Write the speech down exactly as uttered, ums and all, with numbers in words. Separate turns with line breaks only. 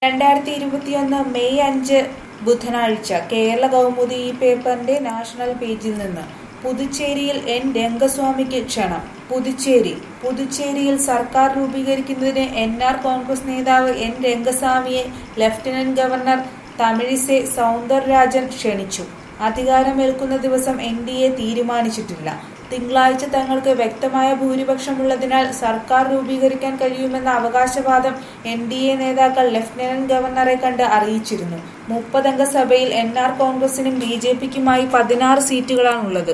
രണ്ടായിരത്തി ഇരുപത്തിയൊന്ന് മെയ് അഞ്ച് ബുധനാഴ്ച കേരള കൗമുദി ഈ പേപ്പറിന്റെ നാഷണൽ പേജിൽ നിന്ന് പുതുച്ചേരിയിൽ എൻ രംഗസ്വാമിക്ക് ക്ഷണം. പുതുച്ചേരി പുതുച്ചേരിയിൽ സർക്കാർ രൂപീകരിക്കുന്നതിന് എൻ ആർ കോൺഗ്രസ് നേതാവ് എൻ രംഗസ്വാമിയെ ലഫ്റ്റനന്റ് ഗവർണർ തമിഴിസൈ സൗന്ദരരാജൻ ക്ഷണിച്ചു. അധികാരമേൽക്കുന്ന ദിവസം എൻ ഡി എ തീരുമാനിച്ചിട്ടില്ല. തിങ്കളാഴ്ച തങ്ങൾക്ക് വ്യക്തമായ ഭൂരിപക്ഷമുള്ളതിനാൽ സർക്കാർ രൂപീകരിക്കാൻ കഴിയുമെന്ന അവകാശവാദം എൻ ഡി എ നേതാക്കൾ ലഫ്റ്റനന്റ് ഗവർണറെ കണ്ട് അറിയിച്ചിരുന്നു. മുപ്പതംഗ സഭയിൽ എൻ ആർ കോൺഗ്രസിനും ബി ജെ പിക്കുമായി പതിനാറ് സീറ്റുകളാണുള്ളത്.